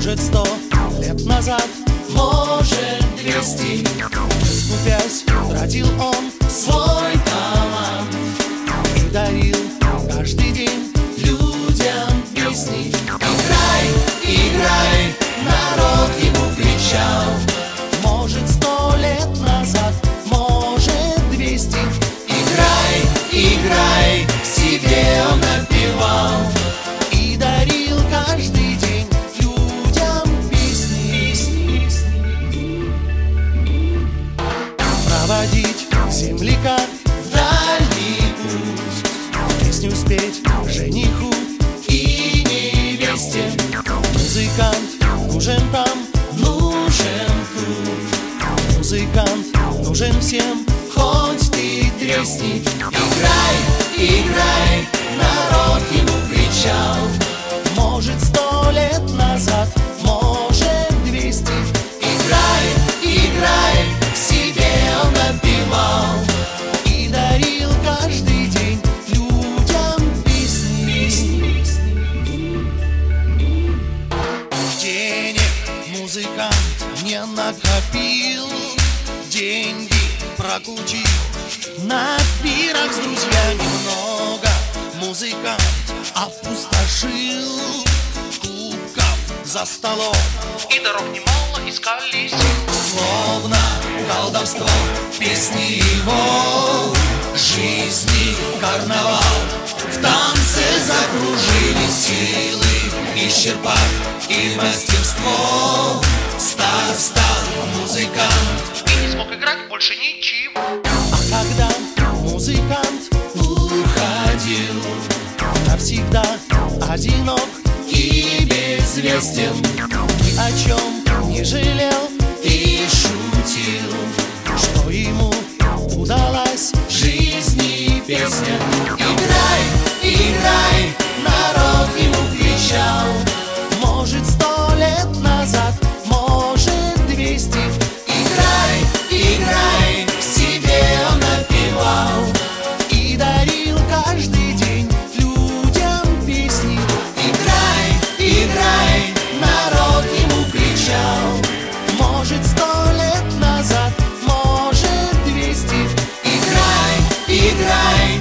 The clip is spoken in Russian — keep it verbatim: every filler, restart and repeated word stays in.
Может, сто лет назад, может двести, скупясь, тратил он свой талант и дарил каждый день людям песни. Играй, играй, народ ему кричал. Может, сто лет назад, может, двести. Играй, играй, себе он напевал и дарил каждый день людям песни. Проводить земляка в дальний путь, песню спеть жениху и невесте. Музыкант нужен там, нужен тут, музыкант нужен всем, хоть ты тресни. Играй, играй, народ ему кричал. может, сто лет назад, может, двести. Играй, играй, себе он напевал и дарил каждый день людям песни. Денег музыкант не накопил, деньги прокрутил, на пирах с друзьями много музыкант опустошил. Кубков за столом и дорог немало искали сил. словно колдовство песни его жизни карнавал. В танце закружили силы, исчерпав и мастерство. Стал, стал музыкант и не смог играть больше ничего. А когда музыкант уходил, навсегда одинок и безвестен, ни о чем не жалел и шутил, что ему удалась жизни песня. Играй, играй, народ ему кричал. может, сто лет назад, может, двести. Играй, играй, себе он напевал и дарил каждый день людям песни. Играй, играй, народ ему кричал. Может, сто лет назад, может, двести. Играй, играй,